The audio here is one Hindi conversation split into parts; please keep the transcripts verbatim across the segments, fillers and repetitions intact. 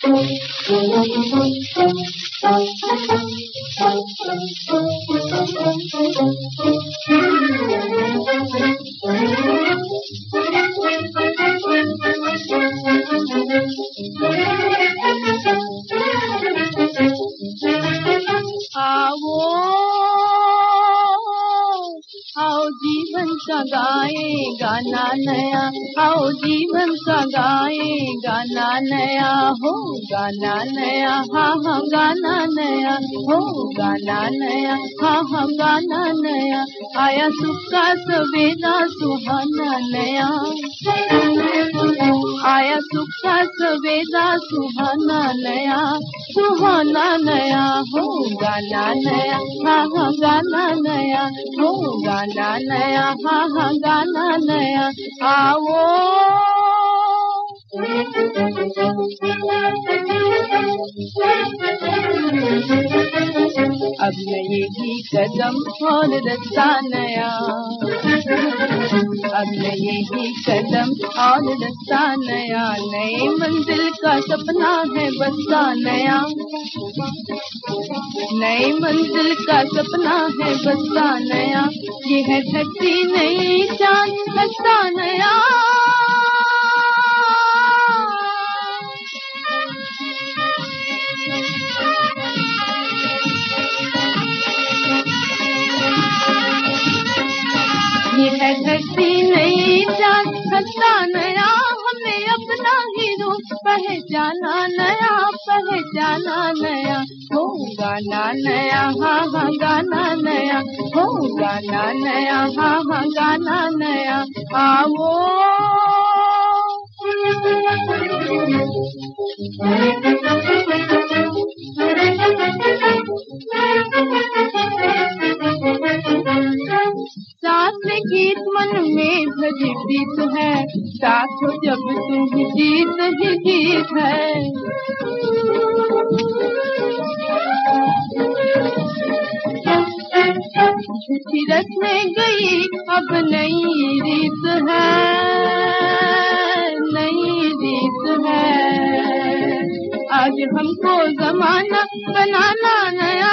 आओ आओ जीवन का गाए गाना नया, आओ जीवन का गाए गाना नया, हो गाना नया, हाँ हाँ गाना नया, हो गाना नया, हाँ हाँ गाना नया। आया सुख का सवेरा सुहाना नया, आया सुख का सवेरा सुहाना नया, सुहाना नया, हो गाना नया, हाँ हाँ गाना नया, हो गाना नया, हाँ हाँ गाना नया। आओ अब नए ही कदम और रास्ता नया, अब नए ही कदम और रास्ता नया, नए मंजिल का सपना है बस्ता नया, नई मंजिल का सपना है बस्ता नया। ये है धरती नई चांद बस्ता नया, ये है धरती नई चांद बस्ता नया। हमने अपना ही रूप पहचाना नया, पहचाना नया, हो गाना नया, हाँ हाँ गाना नया, हो गाना नया, हाँ हाँ गाना नया। आओ साथ में गीत मन में भरी प्रीत है, साथ हो जब तुम जीत ही जीत है। रस में गई अब नई रीत है, नई रीत है। आज हमको जमाना बनाना नया,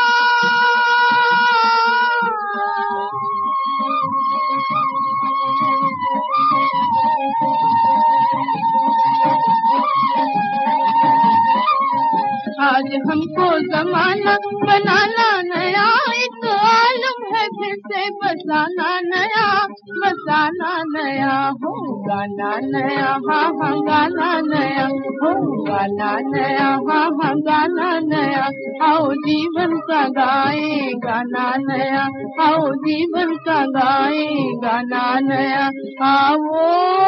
आज हमको जमाना बनाना नया। एक आलम है फिर से बसाना नया, बसाना नया, हो गाना नया, हाँ हाँ गाना नया, हो गाना नया, हाँ हाँ गाना नया। आओ जीवन का गाए गाना नया, आओ जीवन का गाए गाना नया। आओ